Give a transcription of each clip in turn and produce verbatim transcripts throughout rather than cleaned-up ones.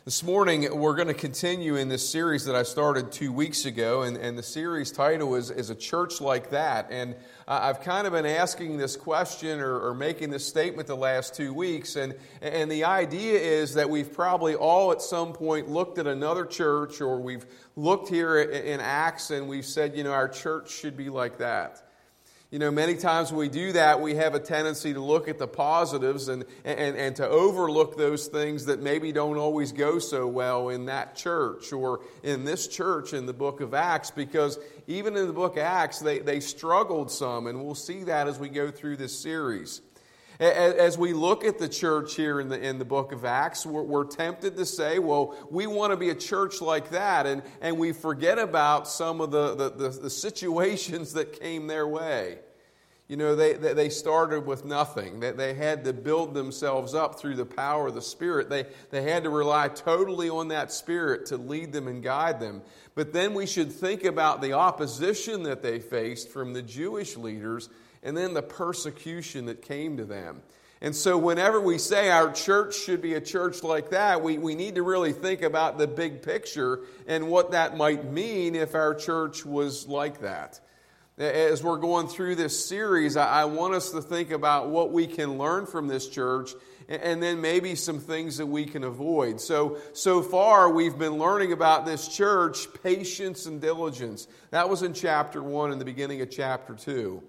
This morning, we're going to continue in this series that I started two weeks ago, and, and the series title is, is A Church Like That. And uh, I've kind of been asking this question or, or making this statement the last two weeks, and, and the idea is that we've probably all at some point looked at another church, or we've looked here in Acts and we've said, you know, our church should be like that. You know, many times when we do that, we have a tendency to look at the positives and, and, and to overlook those things that maybe don't always go so well in that church or in this church in the book of Acts, because even in the book of Acts, they, they struggled some, and we'll see that as we go through this series. As we look at the church here in the in the book of Acts, we're, we're tempted to say, well, we want to be a church like that, and, and we forget about some of the, the, the, the situations that came their way. You know, they, they started with nothing. They, they had to build themselves up through the power of the Spirit. They, they had to rely totally on that Spirit to lead them and guide them. But then we should think about the opposition that they faced from the Jewish leaders, and then the persecution that came to them. And so whenever we say our church should be a church like that, we, we need to really think about the big picture and what that might mean if our church was like that. As we're going through this series, I, I want us to think about what we can learn from this church, and, and then maybe some things that we can avoid. So, so far we've been learning about this church, patience and diligence. That was in chapter one and the beginning of chapter two.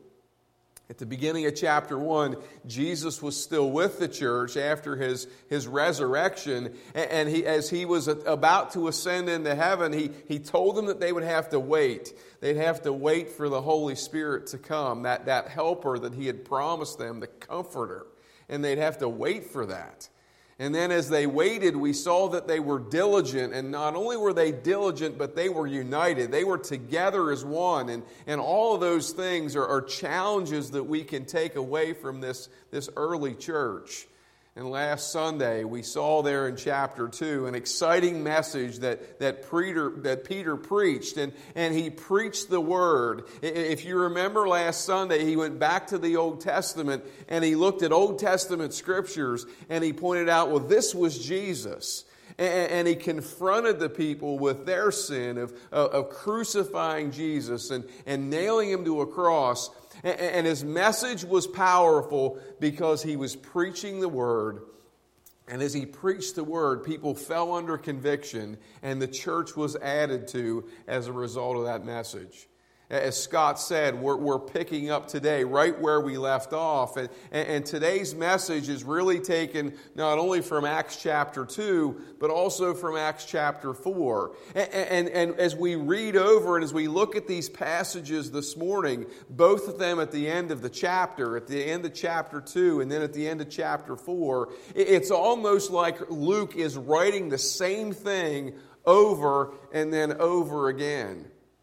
At the beginning of chapter one, Jesus was still with the church after his, his resurrection. And he, as he was about to ascend into heaven, he, he told them that they would have to wait. They'd have to wait for the Holy Spirit to come, that, that helper that he had promised them, the comforter. And they'd have to wait for that. And then as they waited, we saw that they were diligent. And not only were they diligent, but they were united. They were together as one. And, and all of those things are, are challenges that we can take away from this, this early church. And last Sunday, we saw there in chapter two an exciting message that, that, Peter, that Peter preached. And, and he preached the Word. If you remember last Sunday, he went back to the Old Testament and he looked at Old Testament scriptures and he pointed out, well, this was Jesus. And he confronted the people with their sin of, of crucifying Jesus and, and nailing him to a cross. And his message was powerful because he was preaching the Word. And as he preached the Word, people fell under conviction, and the church was added to as a result of that message. As Scott said, we're, we're picking up today right where we left off. And, and today's message is really taken not only from Acts chapter two, but also from Acts chapter four. And, and, and as we read over and as we look at these passages this morning, both of them at the end of the chapter, at the end of chapter two and then at the end of chapter four, it's almost like Luke is writing the same thing over and then over again.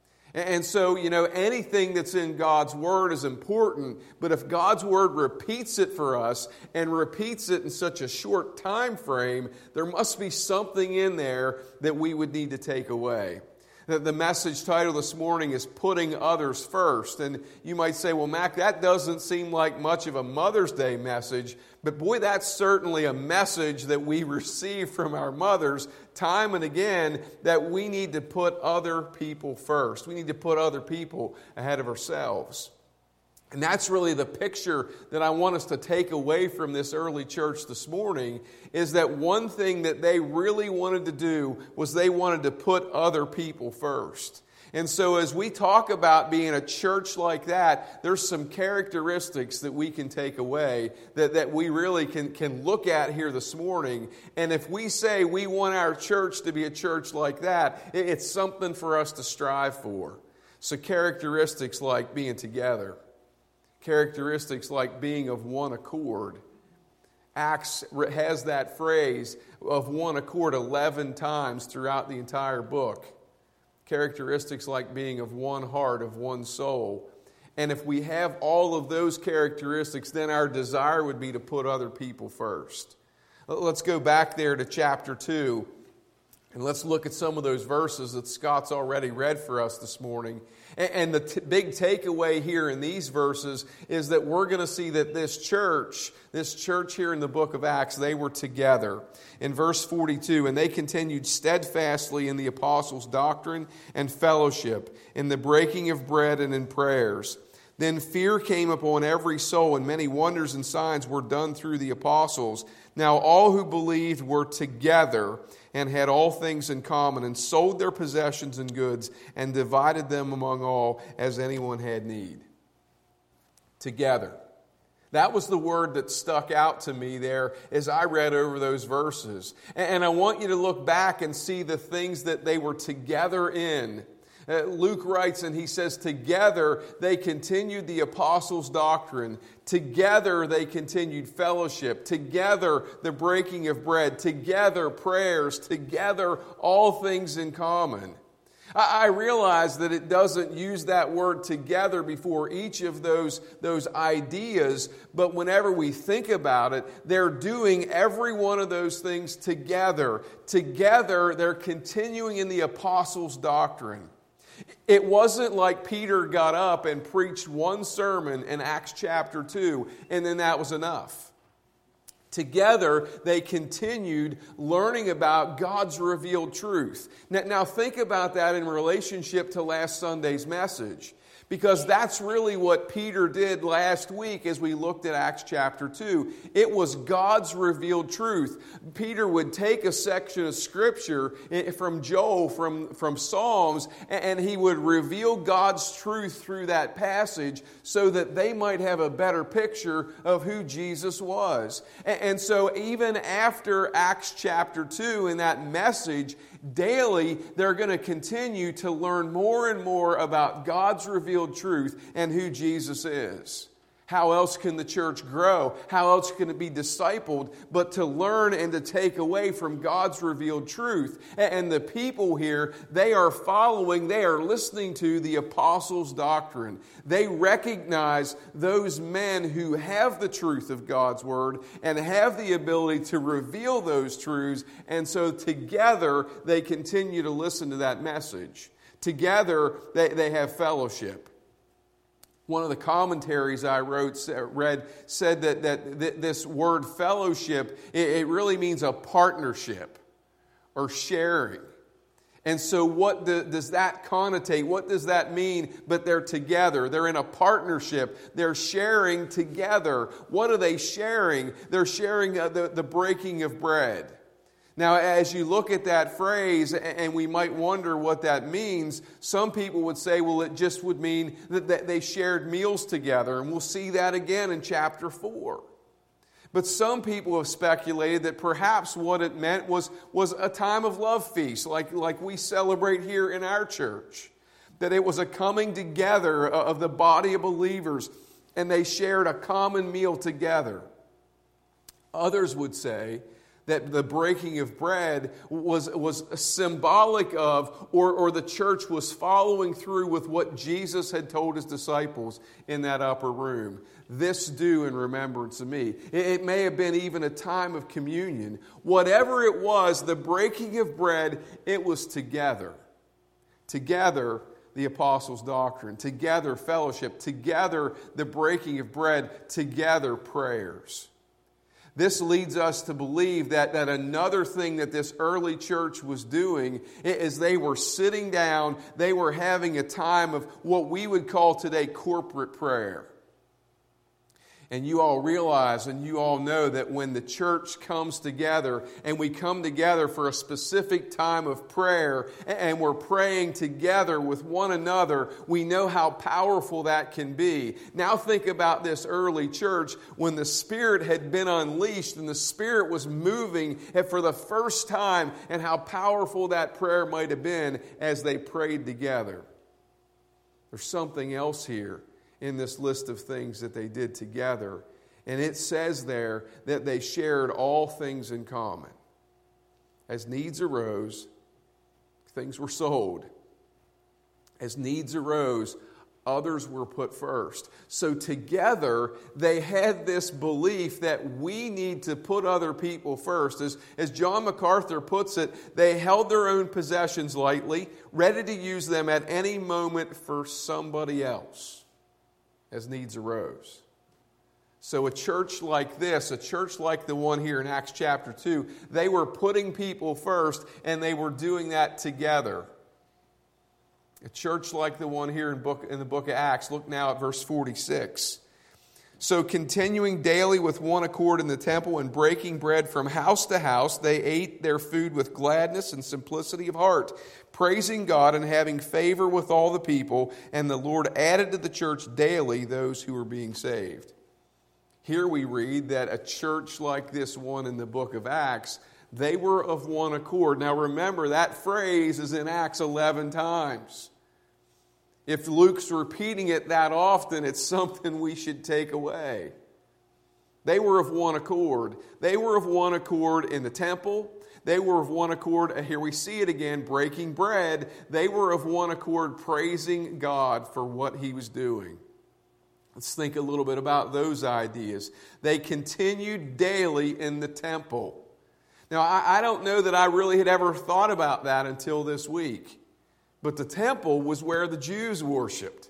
And so, you know, anything that's in God's Word is important, but if God's Word repeats it for us and repeats it in such a short time frame, there must be something in there that we would need to take away. The message title this morning is Putting Others First. And you might say, well, Mac, that doesn't seem like much of a Mother's Day message. But boy, that's certainly a message that we receive from our mothers time and again, that we need to put other people first. We need to put other people ahead of ourselves. And that's really the picture that I want us to take away from this early church this morning, is that one thing that they really wanted to do was they wanted to put other people first. And so as we talk about being a church like that, there's some characteristics that we can take away that, that we really can, can look at here this morning. And if we say we want our church to be a church like that, it's something for us to strive for. So characteristics like being together. Characteristics like being of one accord. Acts has that phrase of one accord eleven times throughout the entire book. Characteristics like being of one heart, of one soul. And if we have all of those characteristics, then our desire would be to put other people first. Let's go back there to chapter two. And let's look at some of those verses that Scott's already read for us this morning. And the t- big takeaway here in these verses is that we're going to see that this church, this church here in the book of Acts, they were together. In verse forty-two, and they continued steadfastly in the apostles' doctrine and fellowship, in the breaking of bread and in prayers. Then fear came upon every soul, and many wonders and signs were done through the apostles. Now all who believed were together and had all things in common, and sold their possessions and goods, and divided them among all as anyone had need. Together. That was the word that stuck out to me there as I read over those verses. And I want you to look back and see the things that they were together in. Uh, Luke writes, and he says, together they continued the apostles' doctrine. Together they continued fellowship. Together the breaking of bread. Together prayers. Together all things in common. I, I realize that it doesn't use that word together before each of those, those ideas, but whenever we think about it, they're doing every one of those things together. Together they're continuing in the apostles' doctrine. It wasn't like Peter got up and preached one sermon in Acts chapter two, and then that was enough. Together, they continued learning about God's revealed truth. Now, now think about that in relationship to last Sunday's message. Because that's really what Peter did last week as we looked at Acts chapter two. It was God's revealed truth. Peter would take a section of Scripture from Joel, from, from Psalms, and he would reveal God's truth through that passage so that they might have a better picture of who Jesus was. And so even after Acts chapter two in that message, daily, they're going to continue to learn more and more about God's revealed truth and who Jesus is. How else can the church grow? How else can it be discipled but to learn and to take away from God's revealed truth? And the people here, they are following, they are listening to the apostles' doctrine. They recognize those men who have the truth of God's word and have the ability to reveal those truths. And so together, they continue to listen to that message. Together, they, they have fellowship. One of the commentaries I wrote, read, said that, that this word fellowship, it, it really means a partnership or sharing. And so what do, does that connotate? What does that mean? But they're together. They're in a partnership. They're sharing together. What are they sharing? They're sharing the, the breaking of bread. Now, as you look at that phrase, and we might wonder what that means, some people would say, well, it just would mean that they shared meals together. And we'll see that again in chapter four. But some people have speculated that perhaps what it meant was, was a time of love feast, like, like we celebrate here in our church. That it was a coming together of the body of believers, and they shared a common meal together. Others would say that the breaking of bread was, was symbolic of, or, or the church was following through with what Jesus had told his disciples in that upper room. This do in remembrance of me. It, it may have been even a time of communion. Whatever it was, the breaking of bread, it was together. Together, the apostles' doctrine. Together, fellowship. Together, the breaking of bread. Together, prayers. This leads us to believe that, that another thing that this early church was doing is they were sitting down, they were having a time of what we would call today corporate prayer. And you all realize and you all know that when the church comes together and we come together for a specific time of prayer and we're praying together with one another, we know how powerful that can be. Now think about this early church when the Spirit had been unleashed and the Spirit was moving for the first time, and how powerful that prayer might have been as they prayed together. There's something else here in this list of things that they did together. And it says there that they shared all things in common. As needs arose, things were sold. As needs arose, Others were put first. So together, they had this belief that we need to put other people first. As, as John MacArthur puts it, they held their own possessions lightly, ready to use them at any moment for somebody else as needs arose. So a church like this, a church like the one here in Acts chapter two, they were putting people first, and they were doing that together. A church like the one here in, book, in the book of Acts, look now at verse forty-six. So continuing daily with one accord in the temple and breaking bread from house to house, they ate their food with gladness and simplicity of heart, praising God and having favor with all the people, and the Lord added to the church daily those who were being saved. Here we read that a church like this one in the book of Acts, they were of one accord. Now remember, that phrase is in Acts eleven times. If Luke's repeating it that often, it's something we should take away. They were of one accord. They were of one accord in the temple. They were of one accord, and here we see it again, breaking bread. They were of one accord praising God for what He was doing. Let's think a little bit about those ideas. They continued daily in the temple. Now, I, I don't know that I really had ever thought about that until this week. But the temple was where the Jews worshiped.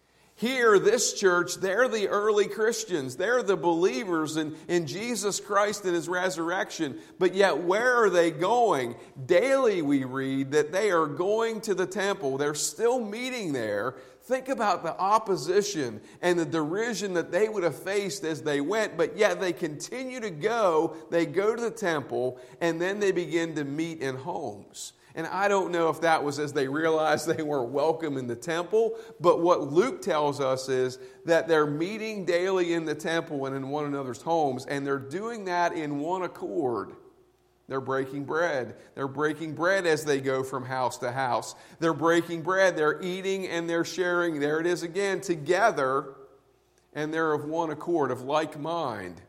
Here, this church, they're the early Christians. They're the believers in, in Jesus Christ and His resurrection. But yet, where are they going? Daily we read that they are going to the temple. They're still meeting there. Think about the opposition and the derision that they would have faced as they went. But yet they continue to go. They go to the temple, and then they begin to meet in homes. And I don't know if that was as they realized they weren't welcome in the temple, but what Luke tells us is that they're meeting daily in the temple and in one another's homes, and they're doing that in one accord. They're breaking bread. They're breaking bread as they go from house to house. They're breaking bread. They're eating and they're sharing. There it is again, together, and they're of one accord, of like mind,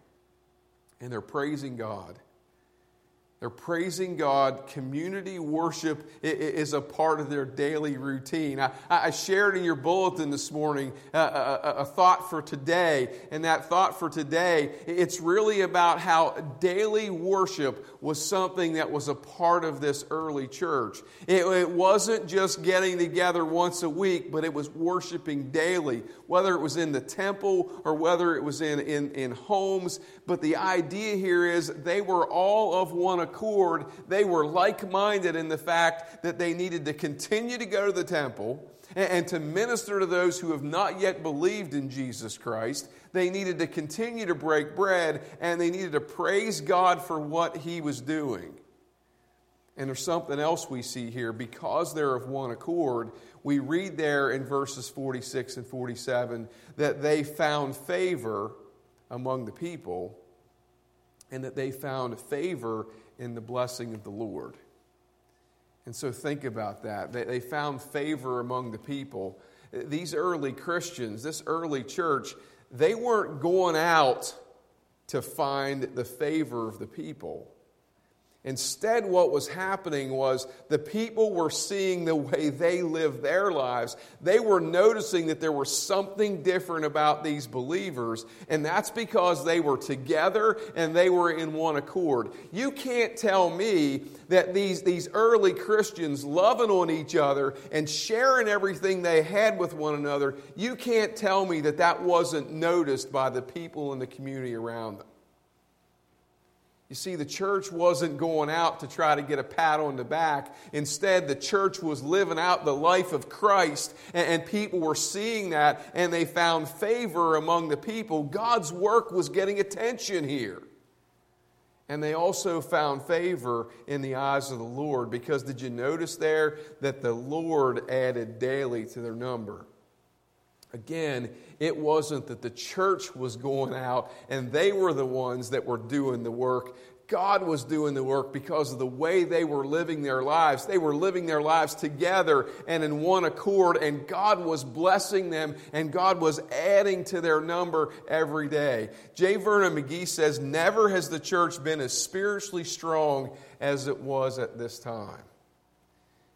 and they're praising God. They're praising God. Community worship is a part of their daily routine. I, I shared in your bulletin this morning a, a, a thought for today. And that thought for today, it's really about how daily worship was something that was a part of this early church. It, it wasn't just getting together once a week, but it was worshiping daily, whether it was in the temple or whether it was in, in, in homes. But the idea here is they were all of one accord. They were like-minded in the fact that they needed to continue to go to the temple and, and to minister to those who have not yet believed in Jesus Christ. They needed to continue to break bread, and they needed to praise God for what He was doing. And there's something else we see here. Because they're of one accord, we read there in verses forty-six and forty-seven that they found favor among the people, and that they found favor in the blessing of the Lord. And so think about that. They, they found favor among the people. These early Christians, this early church, they weren't going out to find the favor of the people. Instead, what was happening was the people were seeing the way they lived their lives. They were noticing that there was something different about these believers, and that's because they were together and they were in one accord. You can't tell me that these, these early Christians loving on each other and sharing everything they had with one another, you can't tell me that that wasn't noticed by the people in the community around them. You see, the church wasn't going out to try to get a pat on the back. Instead, the church was living out the life of Christ, and, and people were seeing that, and they found favor among the people. God's work was getting attention here. And they also found favor in the eyes of the Lord, because did you notice there that the Lord added daily to their number? Again, it wasn't that the church was going out and they were the ones that were doing the work. God was doing the work because of the way they were living their lives. They were living their lives together and in one accord, and God was blessing them, and God was adding to their number every day. J. Vernon McGee says, never has the church been as spiritually strong as it was at this time.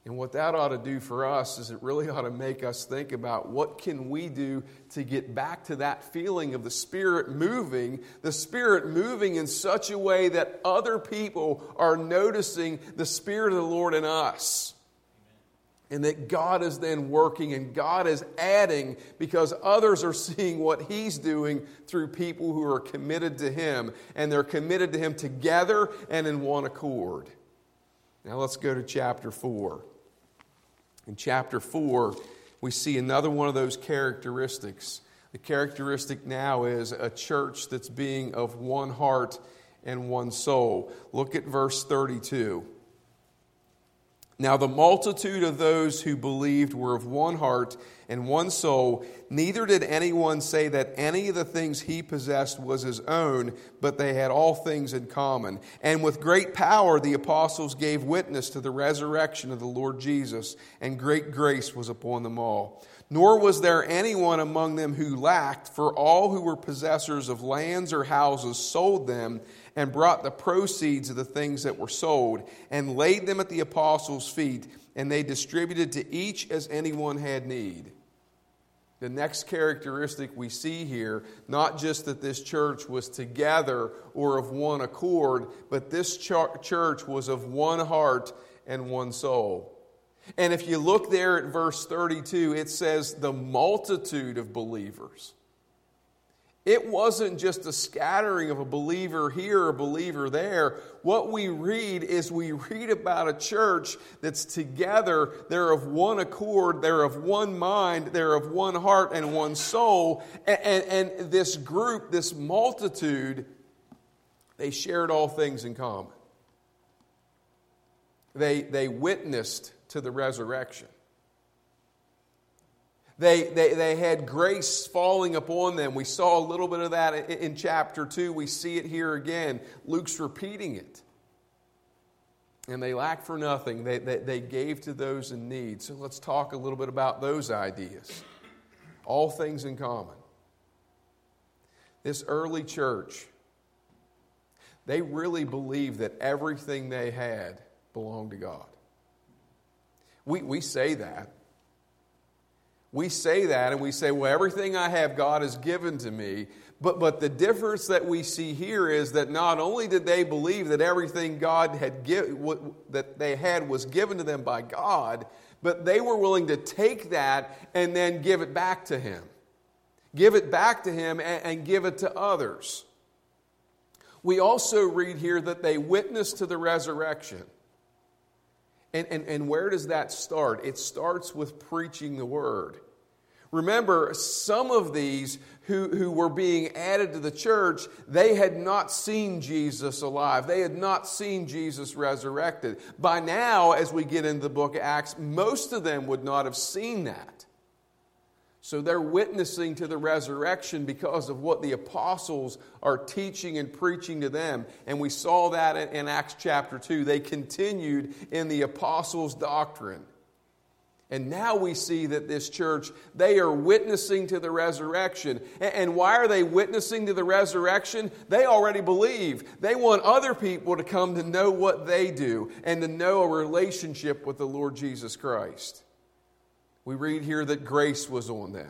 And what that ought to do for us is it really ought to make us think about what can we do to get back to that feeling of the Spirit moving, the Spirit moving in such a way that other people are noticing the Spirit of the Lord in us. And that God is then working and God is adding because others are seeing what He's doing through people who are committed to Him. And they're committed to Him together and in one accord. Now let's go to chapter four. In chapter four, we see another one of those characteristics. The characteristic now is a church that's being of one heart and one soul. Look at verse thirty-two. Now the multitude of those who believed were of one heart and one soul. Neither did anyone say that any of the things he possessed was his own, but they had all things in common. And with great power the apostles gave witness to the resurrection of the Lord Jesus, and great grace was upon them all. Nor was there anyone among them who lacked, for all who were possessors of lands or houses sold them and brought the proceeds of the things that were sold and laid them at the apostles' feet, and they distributed to each as anyone had need. The next characteristic we see here, not just that this church was together or of one accord, but this ch- church was of one heart and one soul. And if you look there at verse thirty-two, it says the multitude of believers. It wasn't just a scattering of a believer here, a believer there. What we read is we read about a church that's together. They're of one accord. They're of one mind. They're of one heart and one soul. And, and, and this group, this multitude, they shared all things in common. They, they witnessed to the resurrection. They, they, they had grace falling upon them. We saw a little bit of that in, in chapter two. We see it here again. Luke's repeating it. And they lacked for nothing. They, they, they gave to those in need. So let's talk a little bit about those ideas. All things in common. This early church, they really believed that everything they had belonged to God. We, we say that. We say that and we say, well, everything I have, God has given to me. But, but the difference that we see here is that not only did they believe that everything God had give, that they had was given to them by God, but they were willing to take that and then give it back to Him. Give it back to Him and, and give it to others. We also read here that they witnessed to the resurrection. And, and, and where does that start? It starts with preaching the Word. Remember, some of these who, who were being added to the church, they had not seen Jesus alive. They had not seen Jesus resurrected. By now, as we get into the book of Acts, most of them would not have seen that. So they're witnessing to the resurrection because of what the apostles are teaching and preaching to them. And we saw that in Acts chapter two. They continued in the apostles' doctrine. And now we see that this church, they are witnessing to the resurrection. And why are they witnessing to the resurrection? They already believe. They want other people to come to know what they do and to know a relationship with the Lord Jesus Christ. We read here that grace was on them.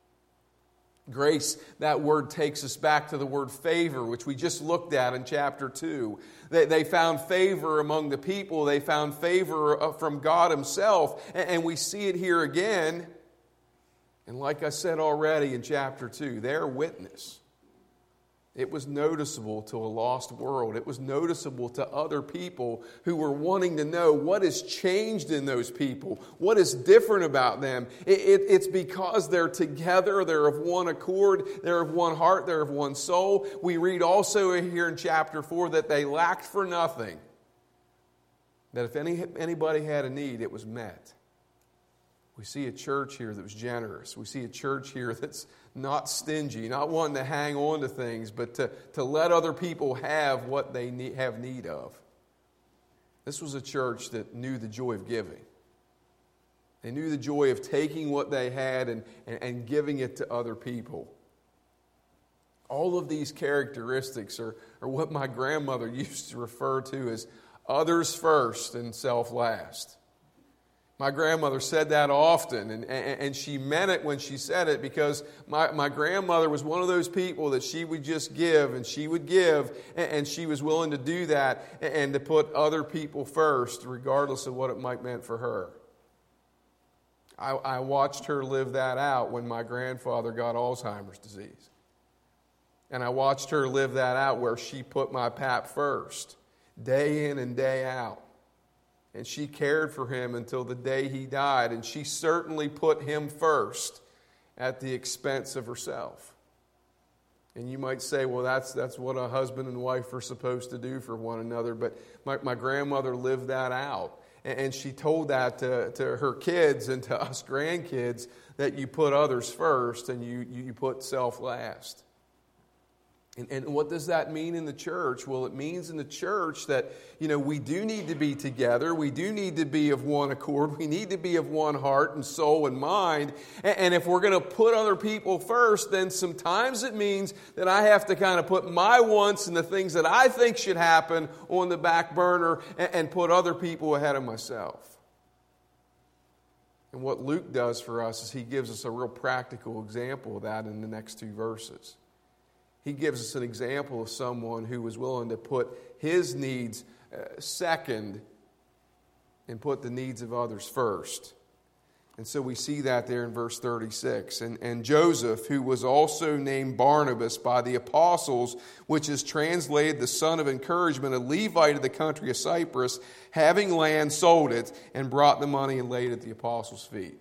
Grace, that word takes us back to the word favor, which we just looked at in chapter two. They, they found favor among the people. They found favor from God Himself. And, and we see it here again. And like I said already in chapter two, their witness, it was noticeable to a lost world. It was noticeable to other people who were wanting to know what has changed in those people. What is different about them? It, it, it's because they're together. They're of one accord. They're of one heart. They're of one soul. We read also here in chapter four that they lacked for nothing. That if any, anybody had a need, it was met. We see a church here that was generous. We see a church here that's not stingy, not wanting to hang on to things, but to, to let other people have what they need, have need of. This was a church that knew the joy of giving. They knew the joy of taking what they had and, and, and giving it to other people. All of these characteristics are, are what my grandmother used to refer to as others first and self last. My grandmother said that often, and, and, and she meant it when she said it, because my, my grandmother was one of those people that she would just give, and she would give, and, and she was willing to do that and, and to put other people first, regardless of what it might meant for her. I, I watched her live that out when my grandfather got Alzheimer's disease. And I watched her live that out where she put my pap first, day in and day out. And she cared for him until the day he died. And she certainly put him first at the expense of herself. And you might say, well, that's that's what a husband and wife are supposed to do for one another. But my, my grandmother lived that out. And, and she told that to, to her kids and to us grandkids, that you put others first and you, you put self last. And, and what does that mean in the church? Well, it means in the church that, you know, we do need to be together. We do need to be of one accord. We need to be of one heart and soul and mind. And, and if we're going to put other people first, then sometimes it means that I have to kind of put my wants and the things that I think should happen on the back burner and, and put other people ahead of myself. And what Luke does for us is he gives us a real practical example of that in the next two verses. He gives us an example of someone who was willing to put his needs uh, second and put the needs of others first. And so we see that there in verse thirty-six. And, and Joseph, who was also named Barnabas by the apostles, which is translated the son of encouragement, a Levite of the country of Cyprus, having land, sold it, and brought the money and laid it at the apostles' feet.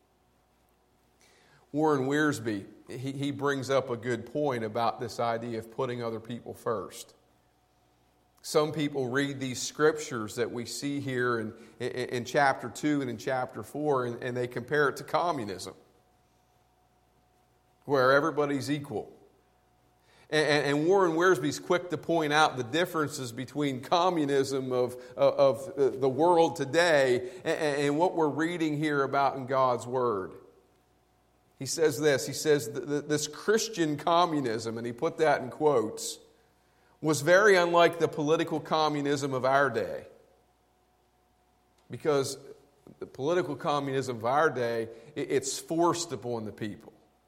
Warren Wiersbe, he, he brings up a good point about this idea of putting other people first. Some people read these scriptures that we see here in, in, in chapter two and in chapter four, and, and they compare it to communism, where everybody's equal. And, and Warren Wiersbe's quick to point out the differences between communism of, of, of the world today and, and what we're reading here about in God's Word. He says this, he says, this Christian communism, and he put that in quotes, was very unlike the political communism of our day. Because the political communism of our day, it's forced upon the people.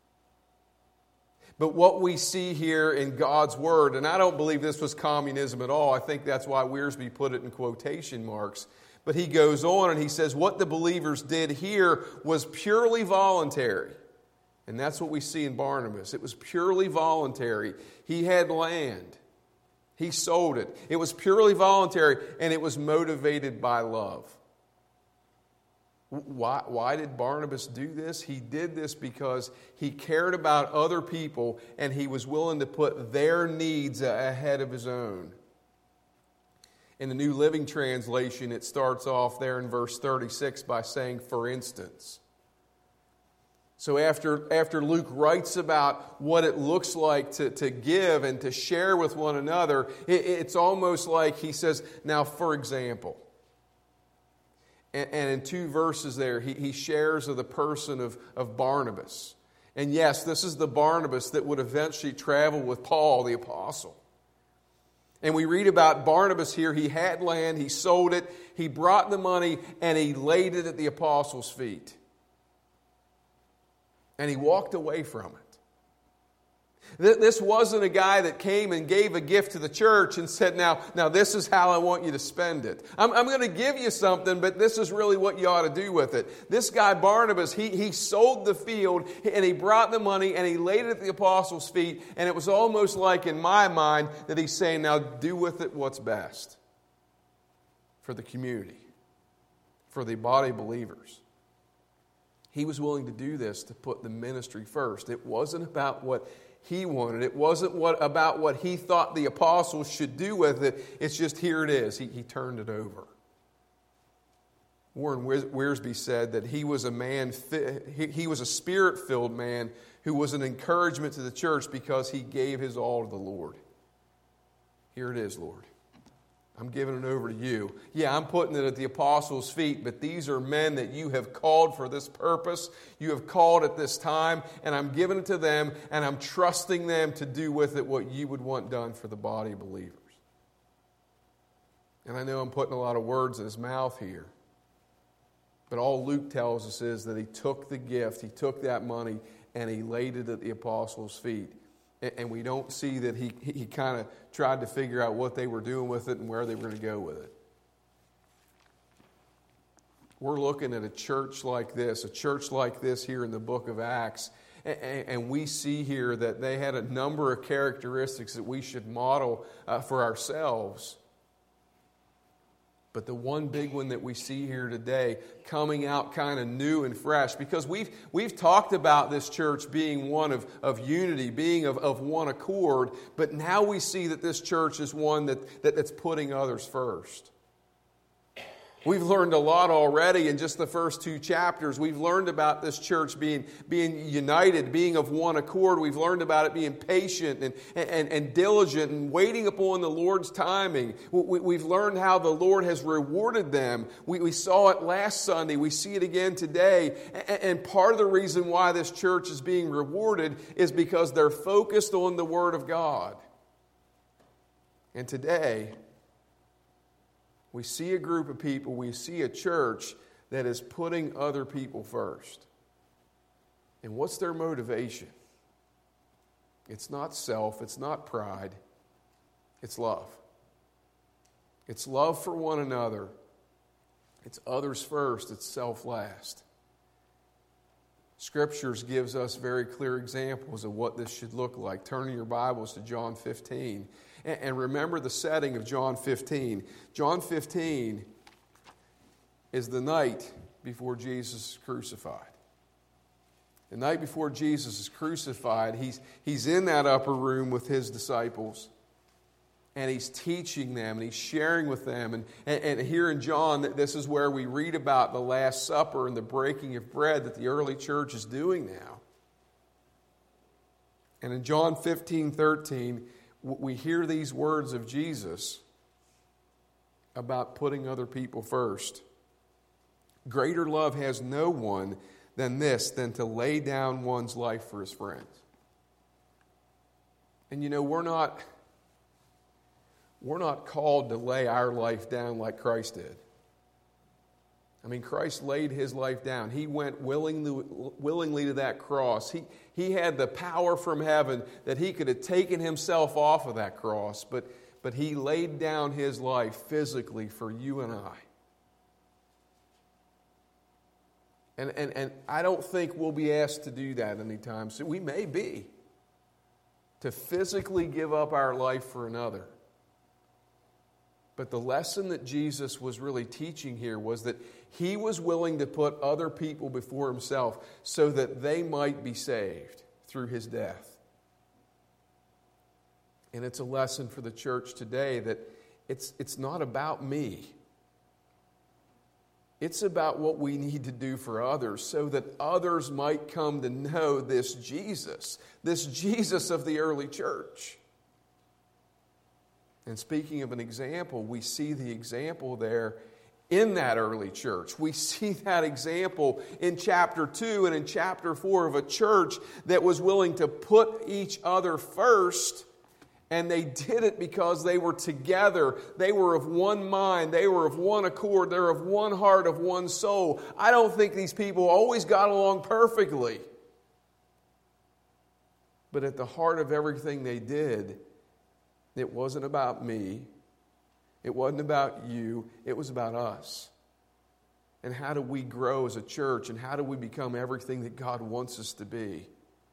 But what we see here in God's Word, and I don't believe this was communism at all, I think that's why Wiersbe put it in quotation marks, but he goes on and he says what the believers did here was purely voluntary. And that's what we see in Barnabas. It was purely voluntary. He had land. He sold it. It was purely voluntary, and it was motivated by love. Why, why did Barnabas do this? He did this because he cared about other people, and he was willing to put their needs ahead of his own. In the New Living Translation, it starts off there in verse thirty-six by saying, for instance. So after, after Luke writes about what it looks like to, to give and to share with one another, it, it's almost like he says, now for example. And, and in two verses there, he, he shares of the person of, of Barnabas. And yes, this is the Barnabas that would eventually travel with Paul the apostle. And we read about Barnabas here. He had land, he sold it, he brought the money, and he laid it at the apostles' feet. And he walked away from it. This wasn't a guy that came and gave a gift to the church and said, now, now this is how I want you to spend it. I'm, I'm going to give you something, but this is really what you ought to do with it. This guy Barnabas, he, he sold the field and he brought the money and he laid it at the apostles' feet. And it was almost like, in my mind, that he's saying, now do with it what's best for the community, for the body of believers. He was willing to do this to put the ministry first. It wasn't about what he wanted. It wasn't what about what he thought the apostles should do with it. It's just, here it is. He, he turned it over. Warren Wiersbe said that he was a man, he, he was a spirit-filled man who was an encouragement to the church because he gave his all to the Lord. Here it is, Lord. I'm giving it over to you. Yeah, I'm putting it at the apostles' feet, but these are men that you have called for this purpose. You have called at this time, and I'm giving it to them, and I'm trusting them to do with it what you would want done for the body of believers. And I know I'm putting a lot of words in his mouth here. But all Luke tells us is that he took the gift, he took that money, and he laid it at the apostles' feet. And we don't see that he, he kind of tried to figure out what they were doing with it and where they were going to go with it. We're looking at a church like this, a church like this here in the book of Acts, and we see here that they had a number of characteristics that we should model uh, for ourselves. But the one big one that we see here today, coming out kind of new and fresh, because we've we've talked about this church being one of, of unity, being of, of one accord, but now we see that this church is one that, that that's putting others first. We've learned a lot already in just the first two chapters. We've learned about this church being, being united, being of one accord. We've learned about it being patient and, and, and diligent and waiting upon the Lord's timing. We, we've learned how the Lord has rewarded them. We, we saw it last Sunday. We see it again today. And, and part of the reason why this church is being rewarded is because they're focused on the Word of God. And today, we see a group of people, we see a church that is putting other people first. And what's their motivation? It's not self, it's not pride, it's love. It's love for one another. It's others first, it's self last. Scriptures gives us very clear examples of what this should look like. Turn your Bibles to John fifteen. And remember the setting of John fifteen. John fifteen is the night before Jesus is crucified. The night before Jesus is crucified, he's, he's in that upper room with his disciples. And he's teaching them and he's sharing with them. And, and, and here in John, this is where we read about the Last Supper and the breaking of bread that the early church is doing now. And in John fifteen thirteen, we hear these words of Jesus about putting other people first. Greater love has no one than this, than to lay down one's life for his friends. And you know, we're not, we're not called to lay our life down like Christ did. I mean, Christ laid his life down. He went willingly, willingly to that cross. He, he had the power from heaven that he could have taken himself off of that cross, but, but he laid down his life physically for you and I. And, and, and I don't think we'll be asked to do that anytime soon. We may be. To physically give up our life for another. But the lesson that Jesus was really teaching here was that he was willing to put other people before himself so that they might be saved through his death. And it's a lesson for the church today that it's, it's not about me. It's about what we need to do for others so that others might come to know this Jesus, this Jesus of the early church. And speaking of an example, we see the example there in that early church. We see that example in chapter two and in chapter four of a church that was willing to put each other first. And they did it because they were together. They were of one mind. They were of one accord. They're of one heart, of one soul. I don't think these people always got along perfectly. But at the heart of everything they did, it wasn't about me. It wasn't about you. It was about us. And how do we grow as a church? And how do we become everything that God wants us to be?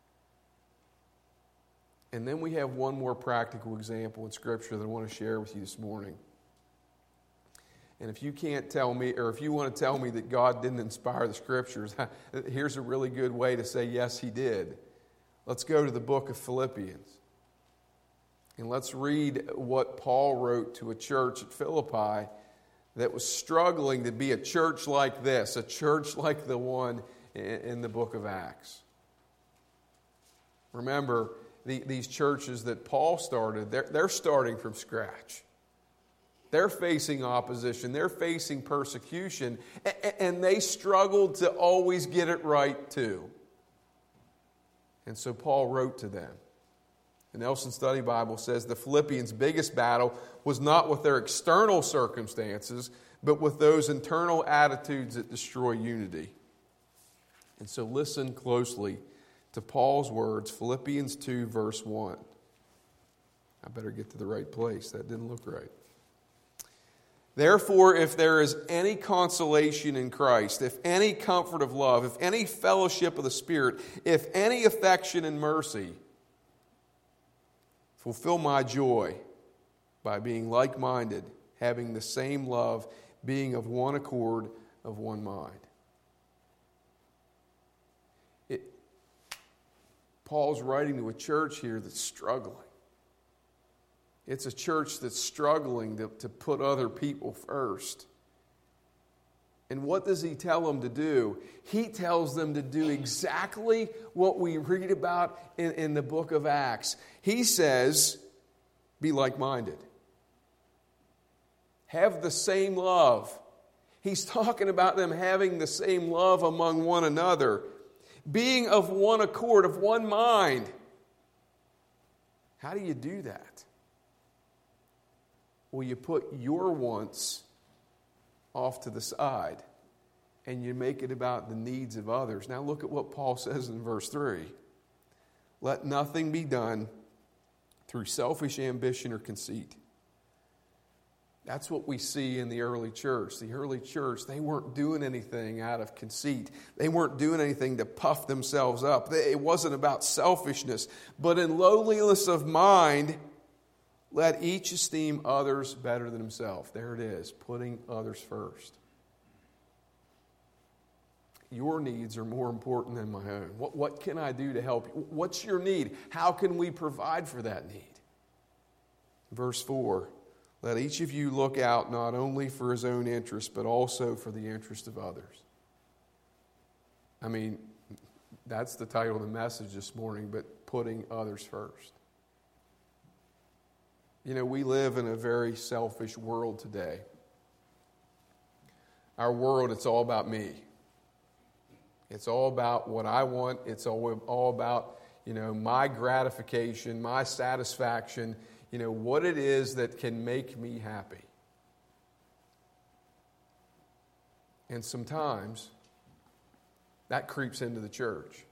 And then we have one more practical example in Scripture that I want to share with you this morning. And if you can't tell me, or if you want to tell me that God didn't inspire the Scriptures, here's a really good way to say, yes, He did. Let's go to the book of Philippians. And let's read what Paul wrote to a church at Philippi that was struggling to be a church like this, a church like the one in the book of Acts. Remember, the, these churches that Paul started, they're, they're starting from scratch. They're facing opposition. They're facing persecution. And they struggled to always get it right too. And so Paul wrote to them. The Nelson Study Bible says the Philippians' biggest battle was not with their external circumstances, but with those internal attitudes that destroy unity. And so listen closely to Paul's words, Philippians two, verse one. I better get to the right place. That didn't look right. Therefore, if there is any consolation in Christ, if any comfort of love, if any fellowship of the Spirit, if any affection and mercy, fulfill my joy by being like-minded, having the same love, being of one accord, of one mind. It, Paul's writing to a church here that's struggling. It's a church that's struggling to, to put other people first. And what does he tell them to do? He tells them to do exactly what we read about in, in the book of Acts. He says, be like-minded. Have the same love. He's talking about them having the same love among one another. Being of one accord, of one mind. How do you do that? Well, you put your wants off to the side and you make it about the needs of others. Now look at what Paul says in verse three. Let nothing be done through selfish ambition or conceit. That's what we see in the early church. The early church, they weren't doing anything out of conceit. They weren't doing anything to puff themselves up. It wasn't about selfishness. But in lowliness of mind, let each esteem others better than himself. There it is, putting others first. Your needs are more important than my own. What, what can I do to help you? What's your need? How can we provide for that need? Verse four, let each of you look out not only for his own interest, but also for the interest of others. I mean, that's the title of the message this morning, but putting others first. You know, we live in a very selfish world today. Our world, it's all about me. It's all about what I want. It's all, all about, you know, my gratification, my satisfaction, you know, what it is that can make me happy. And sometimes that creeps into the church.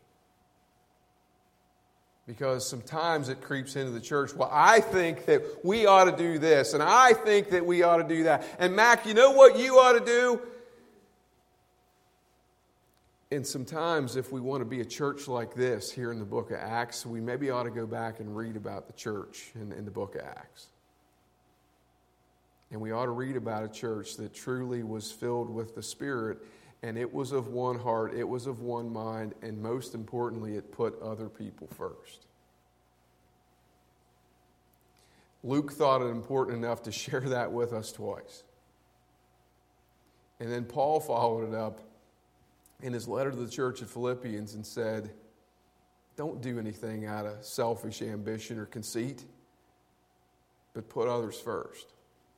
Because sometimes it creeps into the church. Well, I think that we ought to do this, and I think that we ought to do that. And Mac, you know what you ought to do? And sometimes if we want to be a church like this here in the book of Acts, we maybe ought to go back and read about the church in, in the book of Acts. And we ought to read about a church that truly was filled with the Spirit, and it was of one heart, it was of one mind, and most importantly, it put other people first. Luke thought it important enough to share that with us twice. And then Paul followed it up in his letter to the church of Philippians and said, don't do anything out of selfish ambition or conceit, but put others first.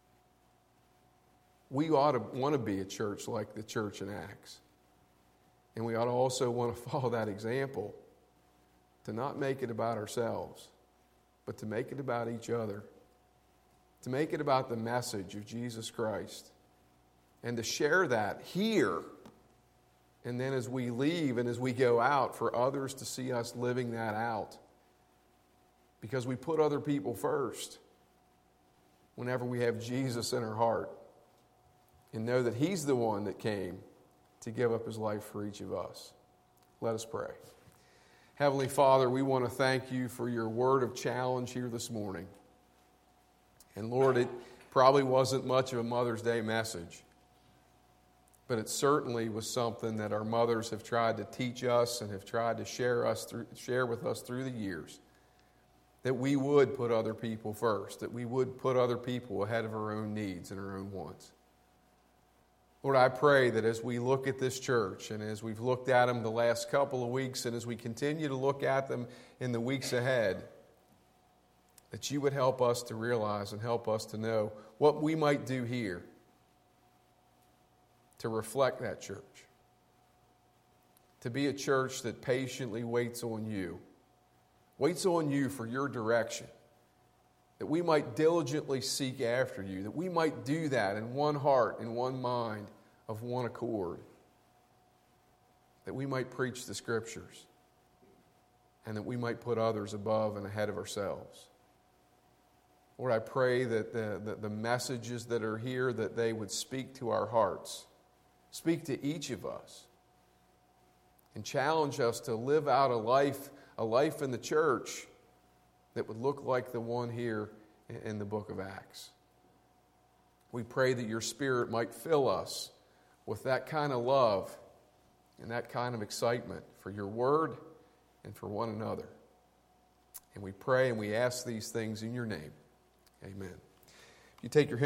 We ought to want to be a church like the church in Acts. And we ought to also want to follow that example to not make it about ourselves, but to make it about each other, to make it about the message of Jesus Christ, and to share that here. And then as we leave and as we go out, for others to see us living that out. Because we put other people first whenever we have Jesus in our heart. And know that He's the one that came to give up His life for each of us. Let us pray. Heavenly Father, we want to thank You for Your word of challenge here this morning. And Lord, it probably wasn't much of a Mother's Day message. But it certainly was something that our mothers have tried to teach us and have tried to share us through, share with us through the years. That we would put other people first. That we would put other people ahead of our own needs and our own wants. Lord, I pray that as we look at this church and as we've looked at them the last couple of weeks and as we continue to look at them in the weeks ahead, that You would help us to realize and help us to know what we might do here to reflect that church. To be a church that patiently waits on You, waits on You for Your direction, that we might diligently seek after you, that we might do that in one heart, in one mind, of one accord, that we might preach the Scriptures, and that we might put others above and ahead of ourselves. Lord, I pray that the, the, the messages that are here, that they would speak to our hearts, speak to each of us, and challenge us to live out a life, a life in the church that would look like the one here in the book of Acts. We pray that your Spirit might fill us with that kind of love and that kind of excitement for your word and for one another. And we pray and we ask these things in your name. Amen. If you take your